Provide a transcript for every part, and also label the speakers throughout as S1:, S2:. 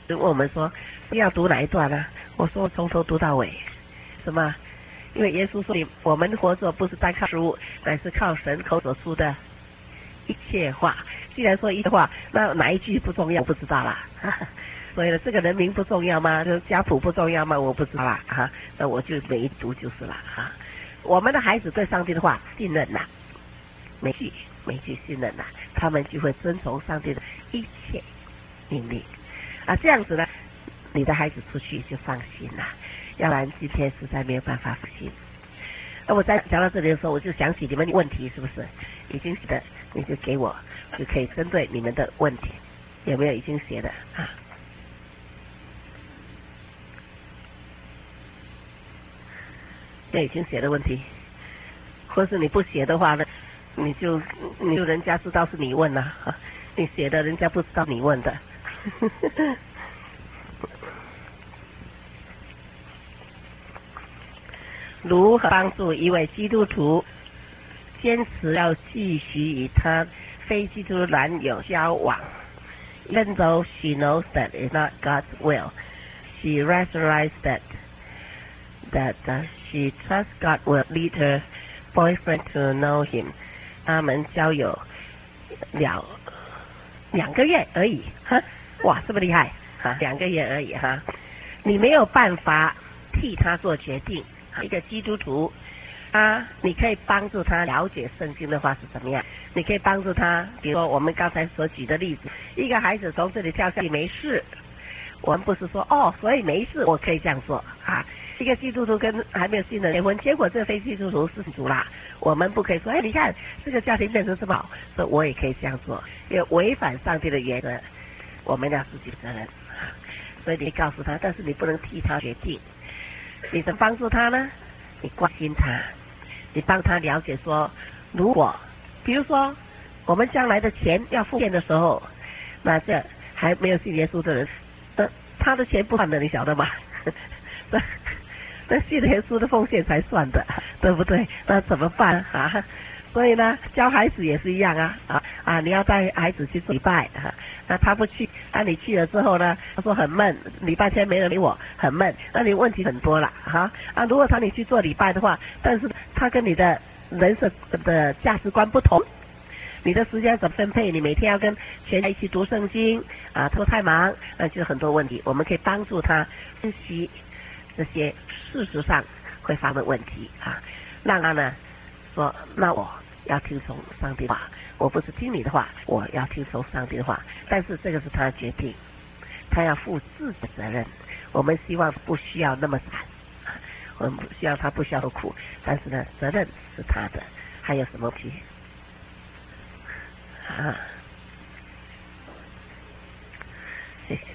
S1: 问我们说要读哪一段呢？我说从头读到尾，什么？因为耶稣说我们活着不是单靠食物，乃是靠神口所出的一切话。既然说一切话，那哪一句不重要？我不知道啦。所以呢，这个人名不重要吗？这家谱不重要吗？我不知道啦。那我就每一读就是了。我们的孩子对上帝的话信任了，每句信任了，他们就会遵从上帝的一切命令。这样子呢，你的孩子出去就放心了。要不然今天实在没有办法放心。那我在讲到这里的时候，我就想起你们的问题，是不是已经写的？你就给我，就可以针对你们的问题，有没有已经写的那已经写的问题，或是你不写的话呢，你就人家知道是你问了你写的人家不知道你问的。如何帮助一位基督徒坚持要继续与他非基督男友交往？Even though she knows that it's not God's will, she realizes that she trusts God will lead her boyfriend to know him. 他们交友2个月而已哇，这么厉害2个月而已你没有办法替他做决定。一个基督徒你可以帮助他了解圣经的话是怎么样，你可以帮助他，比如说我们刚才所举的例子，一个孩子从这里跳下去没事，我们不是说所以没事我可以这样做一个基督徒跟还没有信的结婚，结果这非基督徒是主啦，我们不可以说你看这个家庭变成这么好，所以我也可以这样做，因为违反上帝的原则，我们要自己责任所以你告诉他，但是你不能替他决定。你怎么帮助他呢？你关心他，你帮他了解说，如果比如说我们将来的钱要付现的时候，那这还没有信耶稣的人，他的钱不算的，你晓得吗？那信耶稣的奉献才算的，对不对？那怎么办所以呢，教孩子也是一样你要带孩子去做礼拜那他不去你去了之后呢，他说很闷，礼拜天没人理我，很闷，那你问题很多了如果你去做礼拜的话，但是他跟你的人生的价值观不同，你的时间怎么分配？你每天要跟全家一起读圣经都太忙，那就很多问题。我们可以帮助他分析这些事实上会发生的问题让他呢说，那我要听从上帝的话，我不是听你的话，我要听从上帝的话。但是这个是他的决定，他要负自己的责任。我们希望不需要那么惨我们希望他不需要受苦，但是呢，责任是他的。还有什么问题谢谢。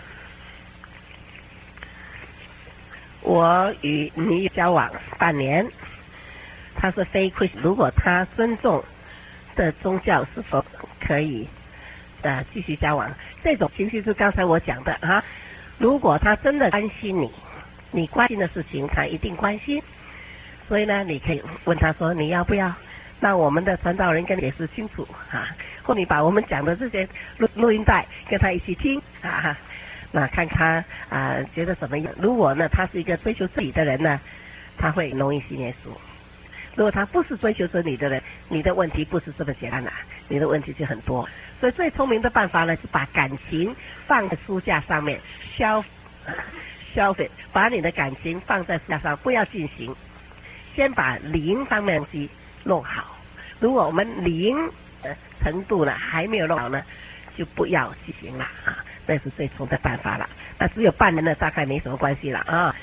S1: 我与女友交往半年，他是非Christian，如果他尊重的宗教是否可以继续交往？这种情形是刚才我讲的如果他真的关心你关心的事情他一定关心，所以呢，你可以问他说，你要不要让我们的传道人跟你解释清楚或你把我们讲的这些录音带跟他一起听那看他觉得怎么样。如果呢他是一个追求真理的人呢，他会容易信耶稣。如果他不是追求真理的人，你的问题不是这么简单你的问题就很多。所以最聪明的办法呢，是把感情放在书架上面，消费，把你的感情放在书架上，不要进行，先把灵方面的东西弄好。如果我们灵程度呢还没有弄好呢，就不要进行了那是最聪的办法了。那只有半年呢，大概没什么关系了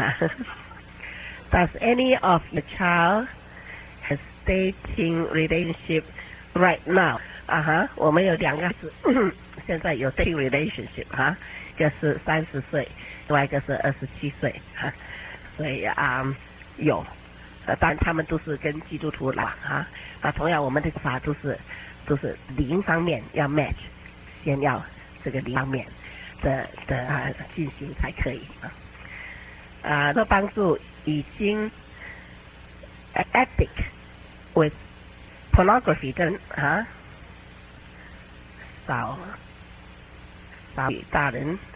S1: Does any of the child has dating relationship right now? 我们有2个孩子现在有 dating relationship 一个是30岁，另外一个是27岁所以有当然他们都是跟基督徒来往同样我们的法都是灵方面要 match， 先要这个灵方面的进行才可以这帮助已经 addict with pornography 的人少与大人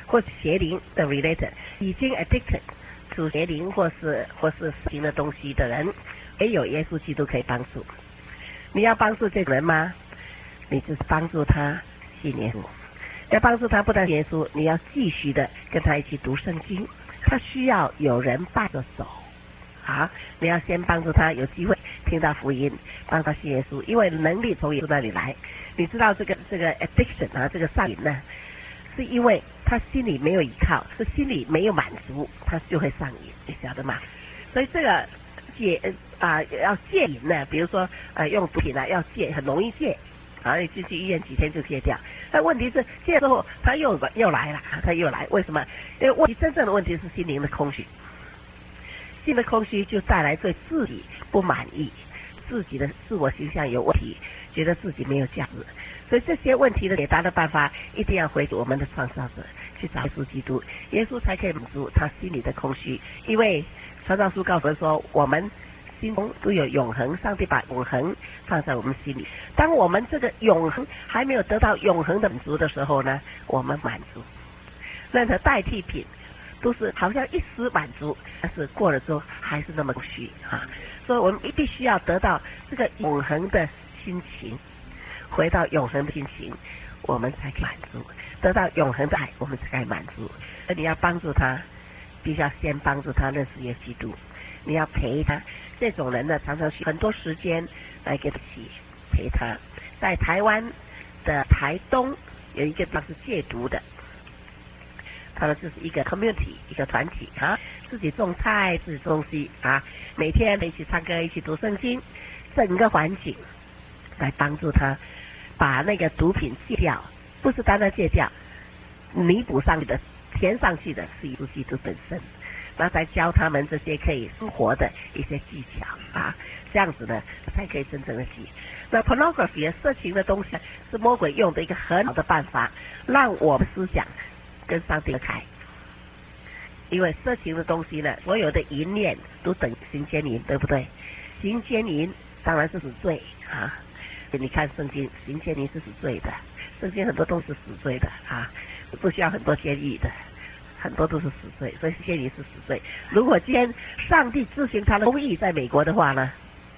S1: 或是邪灵的 related， 已经 addicted to 邪灵或是新的东西的人，也有耶稣基督可以帮助。你要帮助这个人吗？你就是帮助他信耶稣。要帮助他不但耶稣，你要继续的跟他一起读圣经。他需要有人伴着走。好，你要先帮助他有机会听到福音，帮他信耶稣，因为能力从耶稣那里来。你知道这个 addiction 啊，这个上瘾呢，是因为他心里没有依靠，是心里没有满足，他就会上瘾，你晓得吗？所以这个要戒瘾呢，比如说用毒品呢要戒，很容易戒。你就去医院几天就戒掉，但问题是戒之后他又来了，他又来，为什么？因为真正的问题是心灵的空虚，心的空虚就带来对自己不满意，自己的自我形象有问题，觉得自己没有价值，所以这些问题的解答的办法一定要回我们的创造者，去找耶稣基督，耶稣才可以满足他心里的空虚。因为传道书告诉我们说，我们心中都有永恒，上帝把永恒放在我们心里。当我们这个永恒还没有得到永恒的满足的时候呢，我们满足。任何代替品都是好像一时满足，但是过了之后还是那么空虚啊！所以我们必须要得到这个永恒的心情，回到永恒的心情，我们才可以满足。得到永恒的爱，我们才可以满足。所以你要帮助他，必须要先帮助他认识耶稣基督。你要陪他，这种人呢，常常需要很多时间来跟他一起陪他。在台湾的台东有一个地方是戒毒的，他们就是一个 community， 一个团体啊，自己种菜，自己种东西啊，每天一起唱歌，一起读圣经，整个环境来帮助他把那个毒品戒掉，不是单单戒掉，弥补上去的，填上去的是耶稣基督本身。那才教他们这些可以生活的一些技巧啊，这样子呢才可以真正的记。那 pornography 色情的东西是魔鬼用的一个很好的办法，让我们思想跟上帝隔开。因为色情的东西呢，所有的淫念都等于行奸淫，对不对？行奸淫当然是死罪啊。你看圣经，行奸淫是死罪的，圣经很多都是死罪的啊，不需要很多监狱的。很多都是死罪，所以奸淫是死罪。如果今天上帝执行他的公义在美国的话呢，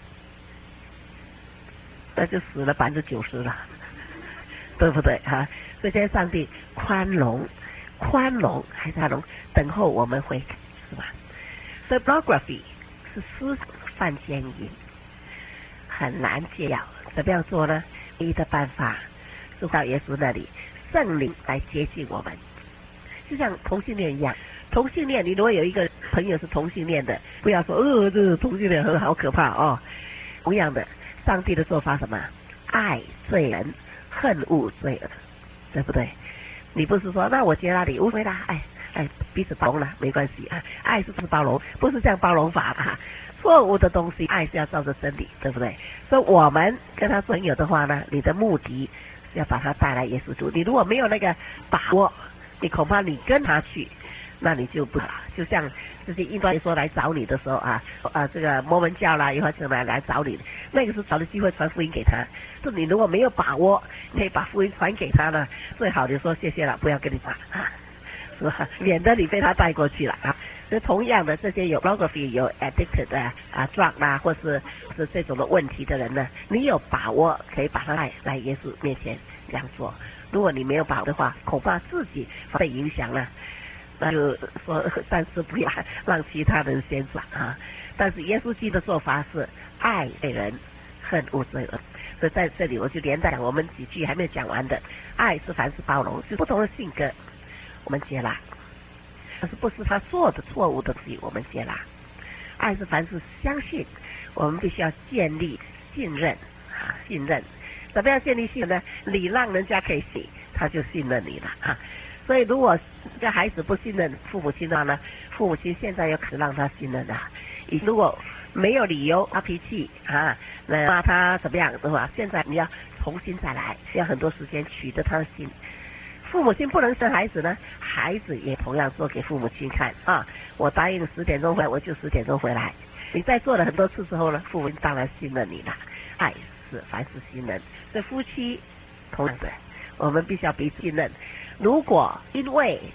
S1: 那就死了90%了，对不对啊？所以现在上帝宽容还是宽容，等候我们悔改，是吧？所以 pornography 是思想犯奸淫，很难戒掉。怎么样做呢？唯一的办法是到耶稣那里，圣灵来接近我们。就像同性恋一样，同性恋，你如果有一个朋友是同性恋的，不要说这同性恋好可怕哦。同样的，上帝的做法什么？爱罪人，恨恶罪恶，对不对？你不是说那我接纳你无所谓啦，彼此包容了没关系啊，爱是包容，不是这样包容法啊。错误的东西，爱是要照着真理，对不对？所以我们跟他朋友的话呢，你的目的是要把他带来耶稣基督。你如果没有那个把握，你恐怕你跟他去，那你就不好。就像这些异端说来找你的时候这个摩门教啦，有什么来找你，那个是找的机会传福音给他。就你如果没有把握，你可以把福音传给他呢，最好你说谢谢了，不要跟你打是吧？免得你被他带过去了啊。所以同样的，这些有 pornography 有 addicted 的drug 啦，或是这种的问题的人呢，你有把握可以把他带来耶稣面前这样做。如果你没有把握的话，恐怕自己被影响了，那就说暂时不要让其他人先转啊。但是耶稣基督的做法是爱罪人，恨恶罪恶。所以在这里我就连带讲我们几句还没有讲完的，爱是凡事包容，就不同的性格我们接纳，但是不是他做的错误的事我们接纳。爱是凡事相信，我们必须要建立信任信任。怎么样建立信任呢？你让人家可以信，他就信任你了所以如果这个孩子不信任父母亲的话呢，父母亲现在又可让他信任了。如果没有理由发脾气那他怎么样的话，现在你要重新再来，需要很多时间取得他的心。父母亲不能生孩子呢，孩子也同样做给父母亲看我答应10点钟回来，我就10点钟回来。你在做了很多次之后呢，父母亲当然信任你了。爱是凡事信任，所以夫妻同样的，我们必须要彼此信任。如果因为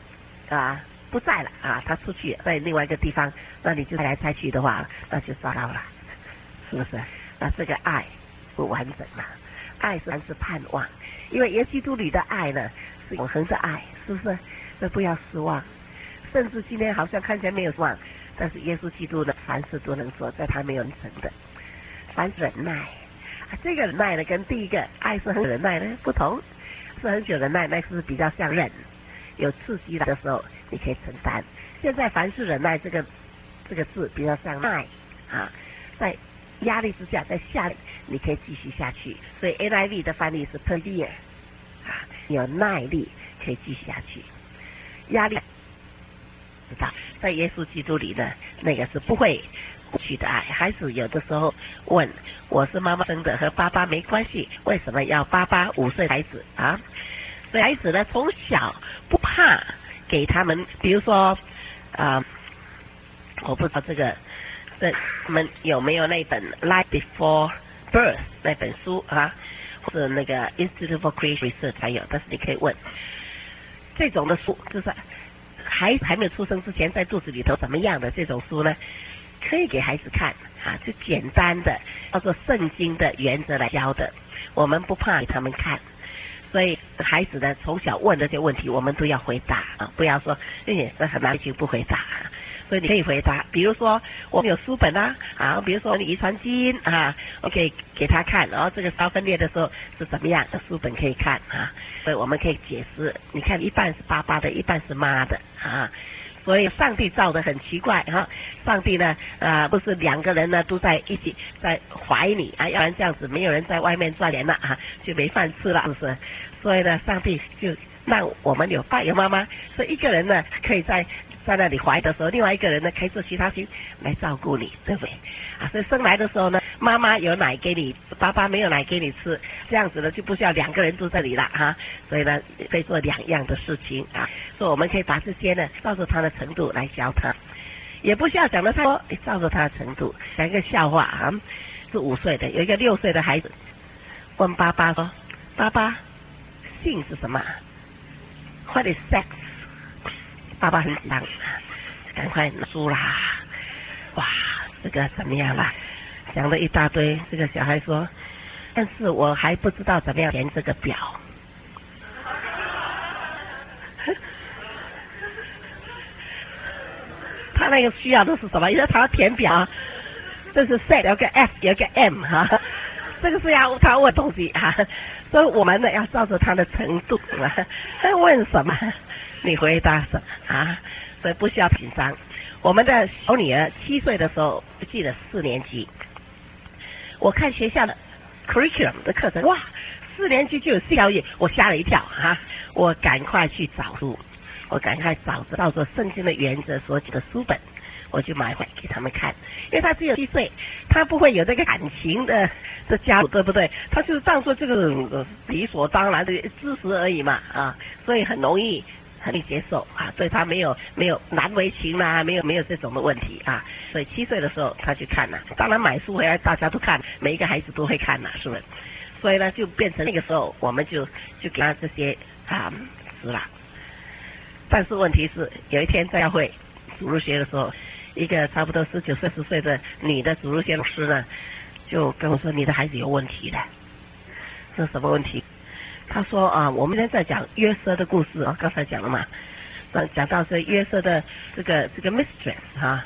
S1: 不在了他出去在另外一个地方，那你就猜来猜去的话，那就糟糕了，是不是？那这个爱不完整了，爱是盼望，因为耶稣基督里的爱呢是永恒的爱，是不是？所以不要失望，甚至今天好像看起来没有失望，但是耶稣基督呢凡事都能做，在他没有完成的，凡忍耐。这个忍耐呢，跟第一个爱是很忍耐呢不同，是很久忍耐，那是比较像忍，有刺激来的时候你可以承担。现在凡是忍耐这个字比较像耐在压力之下，在下你可以继续下去，所以 NIV 的翻译是 persevere 有耐力可以继续下去。压力知道，在耶稣基督里呢，那个是不会去的爱。孩子有的时候问，我是妈妈生的，和爸爸没关系，为什么要爸爸？5岁孩子所以孩子呢从小不怕给他们，比如说我不知道这们有没有那本 Life Before Birth 那本书或者那个 Institute for Creation Research 才有，但是你可以问这种的书，就是孩子还没有出生之前在肚子里头怎么样的这种书呢，可以给孩子看就简单的叫做圣经的原则来教的，我们不怕给他们看。所以孩子呢从小问这些问题我们都要回答不要说这很难就不回答所以你可以回答，比如说我们有书本比如说你遗传基因我可以给他看，然后这个烧分裂的时候是怎么样，书本可以看所以我们可以解释，你看一半是爸爸的，一半是妈的所以上帝造得很奇怪上帝呢不是2个人呢都在一起在怀你要不然这样子没有人在外面赚钱了就没饭吃了，是不是？所以呢上帝就让我们有爸有妈妈，所以一个人呢可以在那里怀的时候，另外一个人呢可以做其他事来照顾你，对不对所以生来的时候呢，妈妈有奶给你，爸爸没有奶给你吃，这样子呢就不需要2个人住这里了所以呢可以做2样的事情所以我们可以把这些呢照着他的程度来教他，也不需要讲得太多，照着他的程度。讲一个笑话是5岁的，有一个6岁的孩子问爸爸说，爸爸性是什么？What is sex？ 爸爸很紧张赶快拿书啦，哇这个怎么样啦，讲了一大堆。这个小孩说，但是我还不知道怎么样填这个表他那个需要的是什么？因为他要填表这是 set 有个 F 有个 M 这个是要他问东西所以我们呢要照着他的程度他问什么你回答什么所以不需要紧张。我们的小女儿7岁的时候，我记得4年级，我看学校的 curriculum 的课程，哇4年级就有4条页，我吓了一跳我赶快去找书，我赶快照着圣经的原则所写的书本，我就买回来给他们看。因为他只有7岁，他不会有这个感情的加入，对不对？他就当作这个理所当然的知识而已嘛所以很容易接受对他没有难为情啦，没有这种的问题所以7岁的时候他去看了，当然买书回来大家都看，每一个孩子都会看是不是？所以呢就变成那个时候我们就给他这些词了。但是问题是有一天在教会主日学的时候，一个差不多19岁20岁的女的主日学老师呢就跟我说，你的孩子有问题了。这是什么问题？他说我们现在讲约瑟的故事刚才讲了嘛，讲到这约瑟的这个 mistress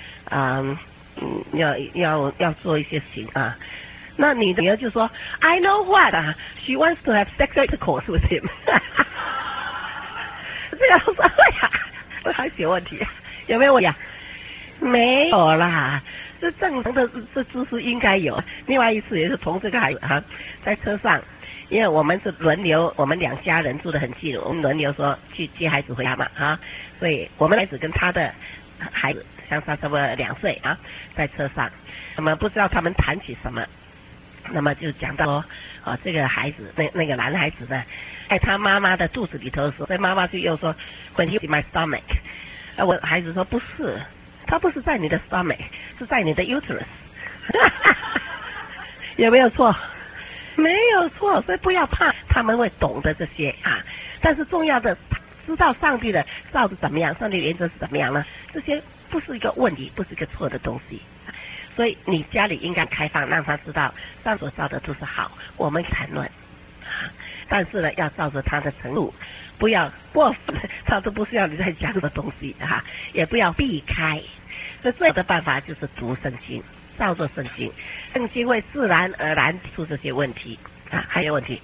S1: 要做一些事情那你的女儿就说 I know what she wants to have sexual intercourse with him 这个老师这孩子有问题，有没有问题没有啦，这正常的这知识应该有。另外一次也是同这个孩子在车上，因为我们是轮流，我们2家人住得很近，我们轮流说去接孩子回家嘛所以我们孩子跟他的孩子相差差不多2岁在车上，那么不知道他们谈起什么，那么就讲到说这个孩子那个男孩子呢在他妈妈的肚子里头的时候，所以妈妈就又说 When he was in my stomach 我孩子说不是，他不是在你的 stomach， 是在你的 uterus 有没有错？没有错，所以不要怕，他们会懂得这些但是重要的知道上帝的造是怎么样，上帝原则是怎么样呢？这些不是一个问题，不是一个错的东西。所以你家里应该开放，让他知道上所造的都是好，我们谈论。但是呢，要照着他的程度，不要过分，他都不是要你在讲的东西也不要避开。所以最好的办法就是读圣经，照着圣经，圣经会自然而然提出这些问题还有问题？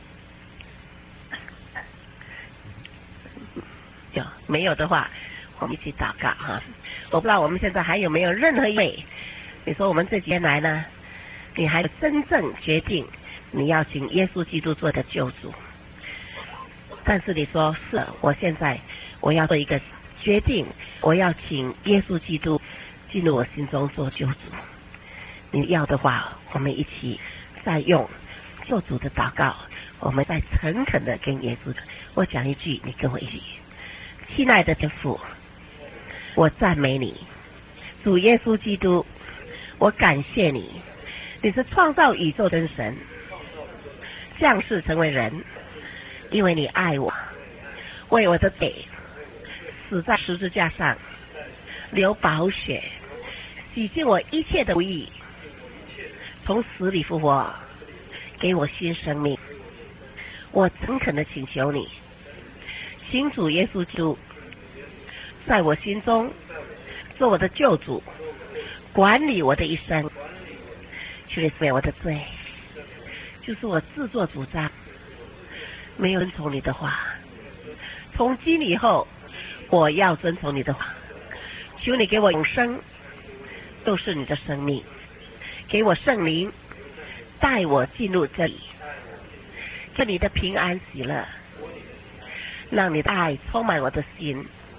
S1: 有没有的话，我们一起祷告我不知道我们现在还有没有任何一位，你说我们这几天来呢，你还真正决定你要请耶稣基督做的救主，但是你说是我现在我要做一个决定，我要请耶稣基督进入我心中做救主。你要的话，我们一起再用做主的祷告，我们再诚恳的跟耶稣，我讲一句，你跟我一起。亲爱的天父，我赞美你，主耶稣基督，我感谢你，你是创造宇宙的神，降世成为人，因为你爱我，为我的罪死在十字架上，流宝血，洗净我一切的不义，从死里复活，给我新生命。我诚恳的请求你，请主耶稣基督在我心中做我的救主，管理我的一生，求你赦免我的罪，就是我自作主张，没有遵从你的话。从今以后，我要遵从你的话。求你给我永生，都是你的生命，给我圣灵，带我进入这里，这里的平安喜乐，让你的爱充满我的心。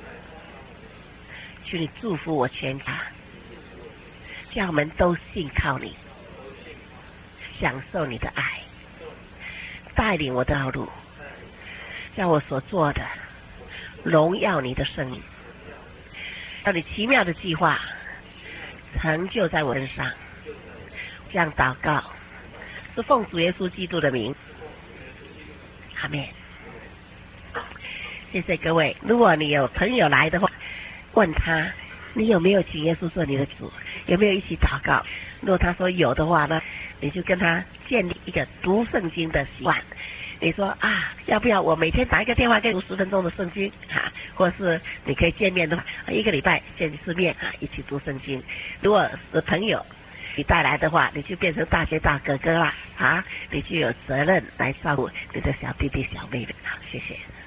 S1: 求你祝福我全家，叫我们都信靠你，享受你的爱，带领我的道路，叫我所做的荣耀你的圣名，让你奇妙的计划成就在我身上。这样祷告是奉主耶稣基督的名，阿们。谢谢各位，如果你有朋友来的话，问他你有没有请耶稣做你的主，有没有一起祷告。如果他说有的话呢，你就跟他建立一个读圣经的习惯。你说要不要我每天打一个电话给你读10分钟的圣经或是你可以见面的话，一个礼拜见一次面一起读圣经。如果是朋友你带来的话，你就变成大姐大哥哥了你就有责任来照顾你的小弟弟小妹妹。好，谢谢。